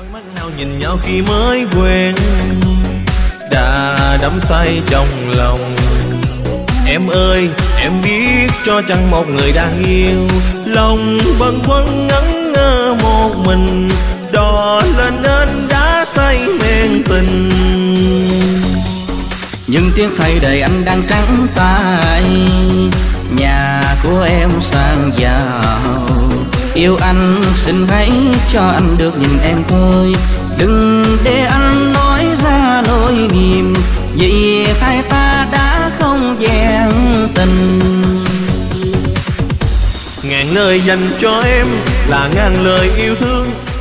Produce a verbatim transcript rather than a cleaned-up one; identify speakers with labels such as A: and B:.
A: mắt nào nhìn nhau khi mới quen đã đắm say trong lòng. Em ơi em biết cho chẳng một người đang yêu, lòng bâng khuâng ngẩn ngơ một mình, đò lên nên đã say men tình.
B: Nhưng tiếc thay đời anh đang trắng tay, nhà của em sang giàu. Yêu anh xin hãy cho anh được nhìn em thôi, đừng để anh nói ra nỗi niềm, vì hai ta đã không vẹn tình.
A: Ngàn lời dành cho em là ngàn lời yêu thương,